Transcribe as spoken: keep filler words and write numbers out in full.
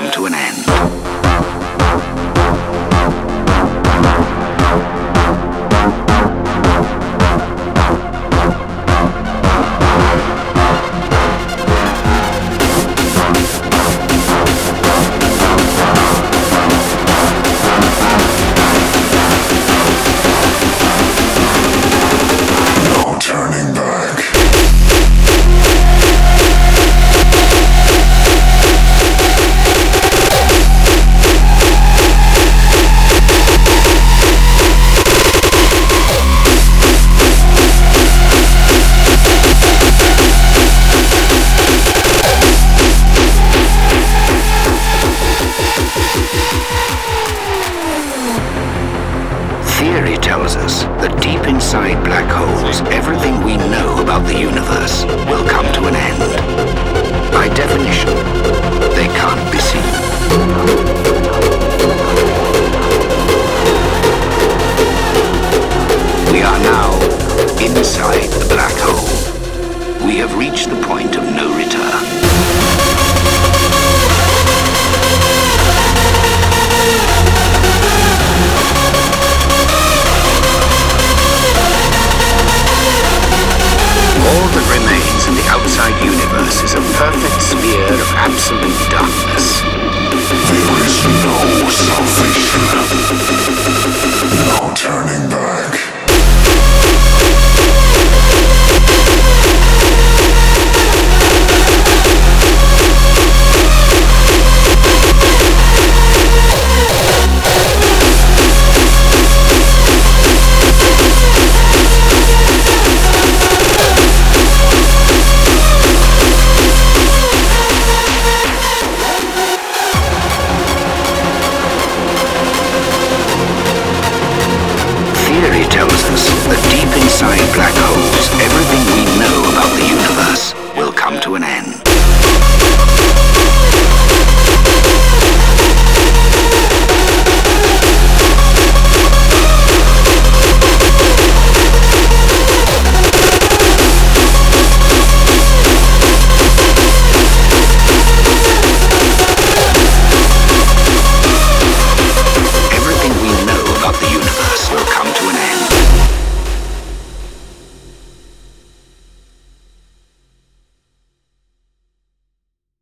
come to an end. Theory tells us that deep inside black holes, everything we know about the universe will come to an end. By definition, they can't be seen. We are now inside the black hole. We have reached the point of no return.